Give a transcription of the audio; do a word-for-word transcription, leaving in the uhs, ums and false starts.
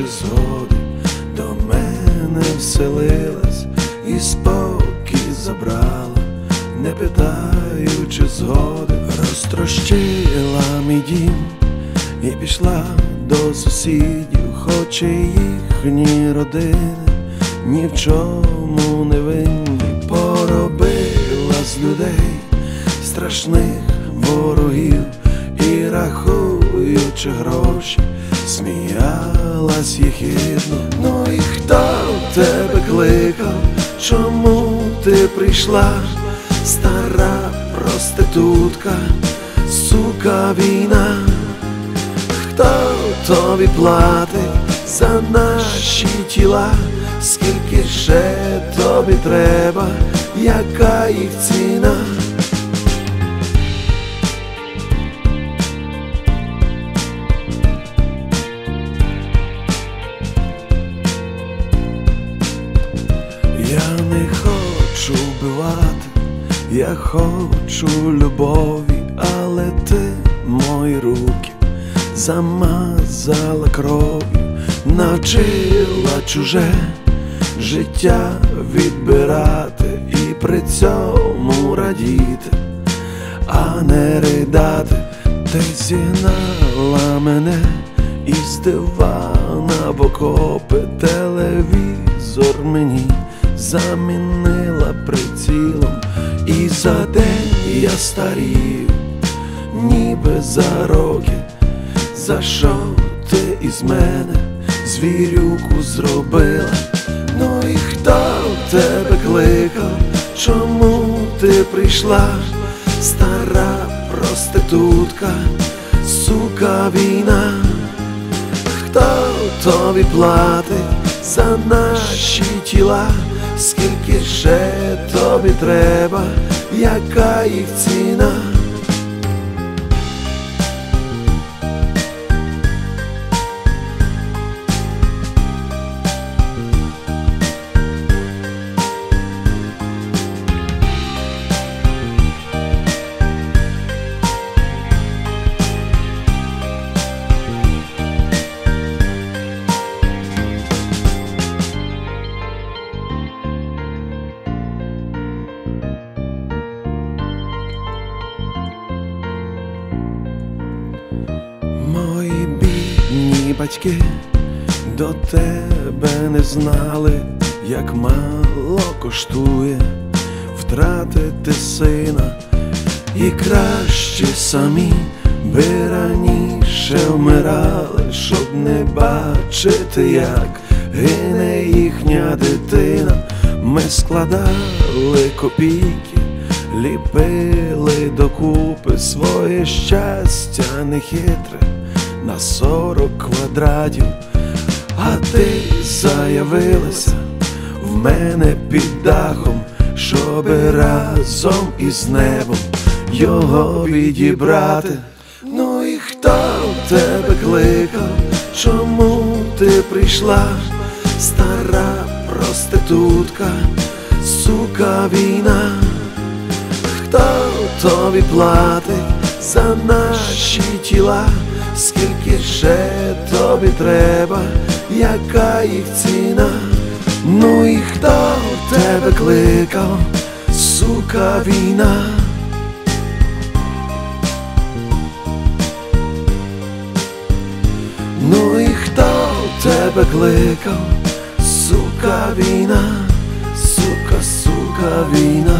згоди до мене вселилась і спокій забрала, не питаючи згоди. Розтрощила мій дім і пішла до сусідів, хоч і їхні родини ні в чому не винні. Поробила з людей страшних ворогів і, рахуючи гроші, сміялась єхидно. Ну і хто тебе кликав? Чому ти прийшла? Стара проститутка, сука, війна. Хто тобі платить за наші тіла? Скільки ще тобі треба? Яка їх ціна? Я не хочу вбивати, я хочу любові, але ти мої руки замазала кров'ю, навчила чуже життя відбирати і при цьому радіти, а не ридати. Ти зігнала мене із дивана в окопи, телевізор мені замінила прицілом, і за день я старію, ніби за роки. За що ти із мене звірюку зробила? Ну і хто тебе кликав? Чому ти прийшла? Стара проститутка, сука, війна. Хто тобі платить за наші тіла? Скільки ще тобі треба? Яка їх ціна? Мої бідні батьки до тебе не знали, як мало коштує втратити сина. І краще самі би раніше вмирали, щоб не бачити, як гине їхня дитина. Ми складали копійки, ліпили докупи своє щастя нехитре на сорок квадратів. А ти заявилася в мене під дахом, щоби разом із небом його відібрати. Ну і хто тебе кликав? Чому ти прийшла? Стара проститутка, сука, війна. Хто тобі платить за наші тіла? Скільки ще тобі треба? Яка їх ціна? Ну і хто тебе кликав? Сука, війна. Ну і хто тебе кликав? Сука, війна. Сука, сука, війна.